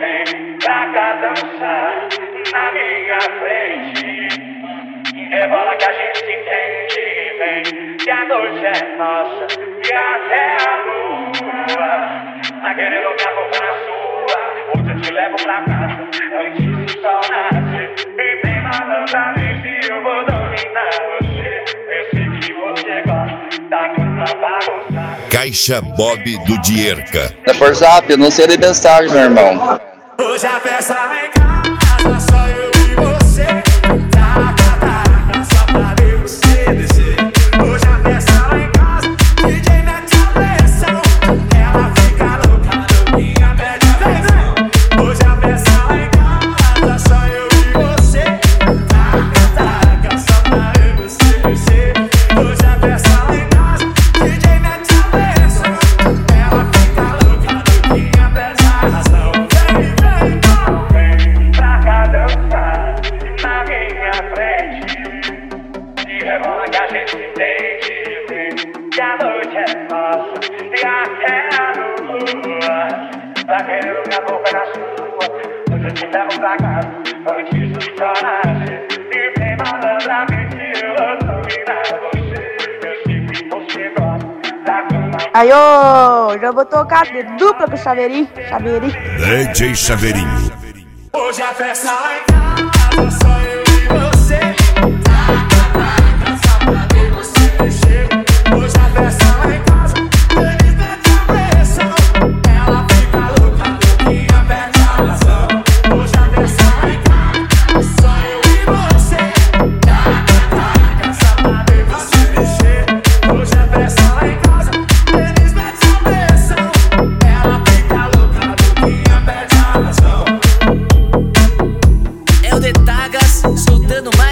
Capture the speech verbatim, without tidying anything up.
vem pra cá dançar na minha frente. Rebola que a gente se entende, vem que a noite é nossa e até a lua tá querendo me acompanhar na sua. Hoje eu te levo pra casa antes do sol nascer. E bem malandramente eu vou dominar você. Eu sei que você gosta da cama bagunçada. Caixa Bob do Dierka. É por zap, eu não sei de mensagem, meu irmão. Hoje a festa lá em casa, só eu e você. Taca, taca, só pra ver você descer. Hoje a festa lá em casa, D J mete a pressão. Ela fica louca, louquinha, pede atenção. Hoje a festa lá em casa, só eu e você. Taca, taca, só pra ver você descer. Hoje a festa lá em casa, D J mete a pressão. Ela fica louca, louquinha, pede razão. Vem, vem, vem pra cá dançar na minha frente. E rebola que a gente se entende, vem que a noite é nossa e até a lua tá querendo me acompanhar na sua. Hoje eu te levo pra casa antes do sol nascer. E vem malandramente eu vou dominar você. Eu sei que você gosta da cama. Aí, ô, já vou tocar de dupla com o Chaveirinho, Chaveirinho. D J Chaveirinho. Hoje a festa lá em casa, só eu e você. Taca, taca, só pra ver você mexer. Hoje a festa lá em casa, ele mete a pressão. Ela fica louca, louquinha, perde a razão. Hoje a festa lá em casa, só eu e você. Taca, taca, só pra ver você mexer. Hoje a festa lá em casa, eles metem a pressão. Ela fica louca, louquinha, perde a razão. É o Detagas soltando mais